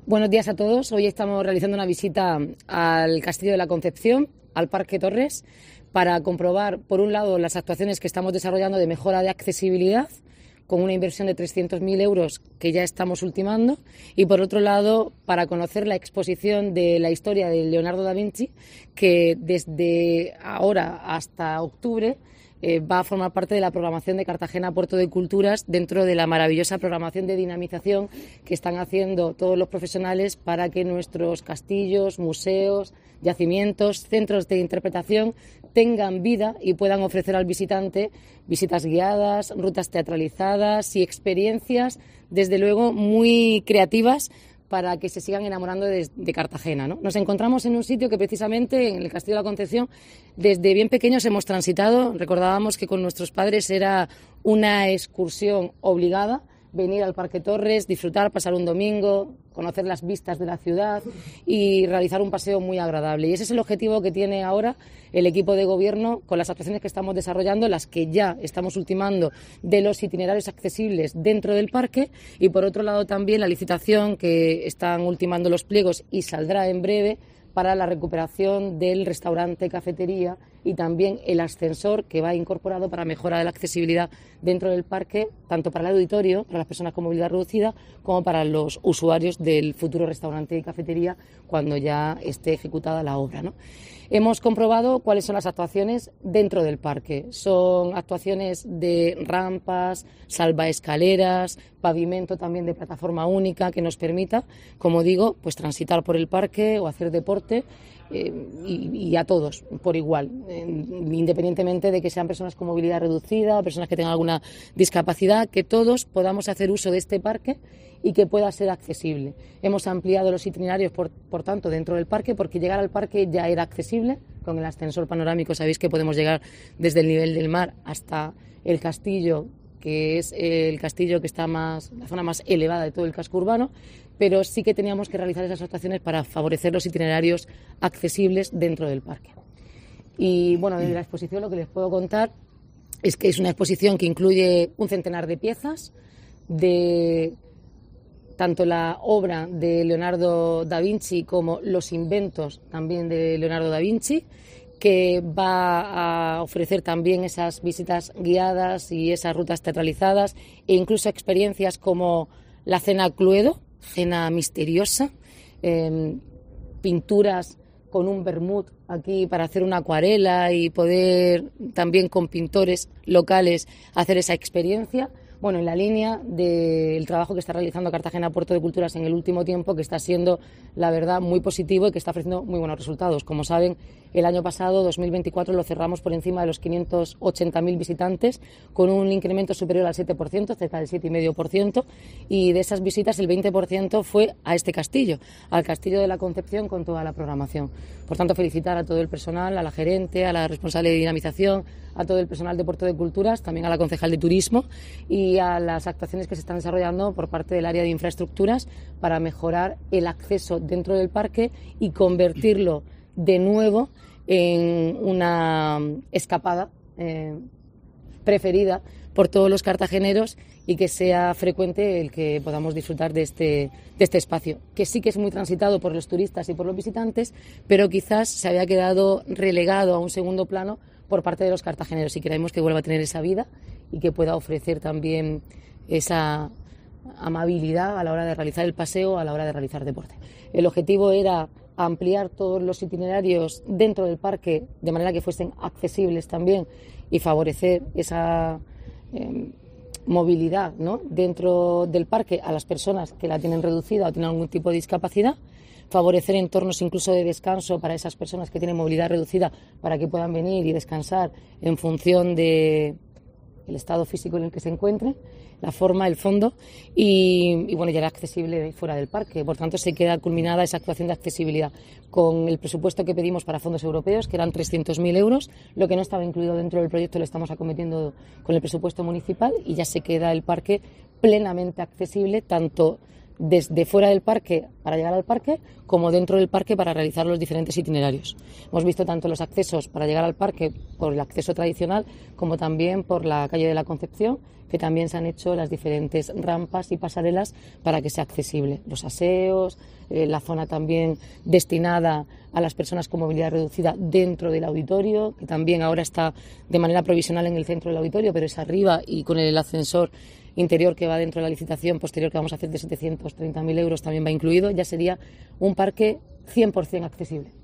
Buenos días a todos. Hoy estamos realizando una visita al Castillo de la Concepción, al Parque Torres, para comprobar, por un lado, las actuaciones que estamos desarrollando de mejora de accesibilidad, con una inversión de 300.000 euros que ya estamos ultimando, y por otro lado, para conocer la exposición de la historia de Leonardo da Vinci, que desde ahora hasta octubre va a formar parte de la programación de Cartagena Puerto de Culturas, dentro de la maravillosa programación de dinamización que están haciendo todos los profesionales para que nuestros castillos, museos, yacimientos, centros de interpretación tengan vida y puedan ofrecer al visitante visitas guiadas, rutas teatralizadas y experiencias, desde luego, muy creativas, para que se sigan enamorando de Cartagena, ¿no? Nos encontramos en un sitio que precisamente, en el Castillo de la Concepción, desde bien pequeños hemos transitado. Recordábamos que con nuestros padres era una excursión obligada, venir al Parque Torres, disfrutar, pasar un domingo, conocer las vistas de la ciudad y realizar un paseo muy agradable. Y ese es el objetivo que tiene ahora el equipo de gobierno con las actuaciones que estamos desarrollando, las que ya estamos ultimando, de los itinerarios accesibles dentro del parque, y por otro lado también la licitación que están ultimando los pliegos y saldrá en breve para la recuperación del restaurante cafetería y también el ascensor que va incorporado para mejorar la accesibilidad dentro del parque, tanto para el auditorio, para las personas con movilidad reducida, como para los usuarios del futuro restaurante y cafetería cuando ya esté ejecutada la obra, ¿no? Hemos comprobado cuáles son las actuaciones dentro del parque. Son actuaciones de rampas, salvaescaleras, pavimento también de plataforma única que nos permita, como digo, pues transitar por el parque o hacer deporte, y a todos por igual, independientemente de que sean personas con movilidad reducida o personas que tengan alguna discapacidad, que todos podamos hacer uso de este parque y que pueda ser accesible. Hemos ampliado los itinerarios, por tanto, dentro del parque, porque llegar al parque ya era accesible. Con el ascensor panorámico sabéis que podemos llegar desde el nivel del mar hasta el castillo, que es el castillo que está la zona más elevada de todo el casco urbano, pero sí que teníamos que realizar esas actuaciones para favorecer los itinerarios accesibles dentro del parque. Y bueno, de la exposición lo que les puedo contar es que es una exposición que incluye un centenar de piezas de tanto la obra de Leonardo da Vinci como los inventos también de Leonardo da Vinci, que va a ofrecer también esas visitas guiadas y esas rutas teatralizadas e incluso experiencias como la cena Cluedo, cena misteriosa, pinturas con un vermut aquí para hacer una acuarela y poder también con pintores locales hacer esa experiencia. Bueno, en la línea del trabajo que está realizando Cartagena Puerto de Culturas en el último tiempo, que está siendo, la verdad, muy positivo y que está ofreciendo muy buenos resultados. Como saben, el año pasado, 2024, lo cerramos por encima de los 580.000 visitantes, con un incremento superior al 7%, cerca del 7,5%, y de esas visitas el 20% fue a este castillo, al Castillo de la Concepción, con toda la programación. Por tanto, felicitar a todo el personal, a la gerente, a la responsable de dinamización, a todo el personal de Puerto de Culturas, también a la concejal de Turismo y a las actuaciones que se están desarrollando por parte del área de infraestructuras para mejorar el acceso dentro del parque y convertirlo de nuevo en una escapada preferida por todos los cartageneros y que sea frecuente el que podamos disfrutar de este espacio, que sí que es muy transitado por los turistas y por los visitantes, pero quizás se había quedado relegado a un segundo plano por parte de los cartageneros, y queremos que vuelva a tener esa vida y que pueda ofrecer también esa amabilidad a la hora de realizar el paseo, a la hora de realizar deporte. El objetivo era ampliar todos los itinerarios dentro del parque de manera que fuesen accesibles también y favorecer esa movilidad, ¿no?, dentro del parque a las personas que la tienen reducida o tienen algún tipo de discapacidad, favorecer entornos incluso de descanso para esas personas que tienen movilidad reducida para que puedan venir y descansar en función de el estado físico en el que se encuentren, la forma, el fondo, y bueno, ya era accesible fuera del parque. Por tanto, se queda culminada esa actuación de accesibilidad con el presupuesto que pedimos para fondos europeos, que eran 300.000 euros. Lo que no estaba incluido dentro del proyecto lo estamos acometiendo con el presupuesto municipal y ya se queda el parque plenamente accesible, tanto desde fuera del parque para llegar al parque, como dentro del parque para realizar los diferentes itinerarios. Hemos visto tanto los accesos para llegar al parque por el acceso tradicional, como también por la calle de la Concepción, que también se han hecho las diferentes rampas y pasarelas para que sea accesible. Los aseos, la zona también destinada a las personas con movilidad reducida dentro del auditorio, que también ahora está de manera provisional en el centro del auditorio, pero es arriba y con el ascensor interior que va dentro de la licitación posterior que vamos a hacer de 730.000 euros también va incluido. Ya sería un parque 100% accesible.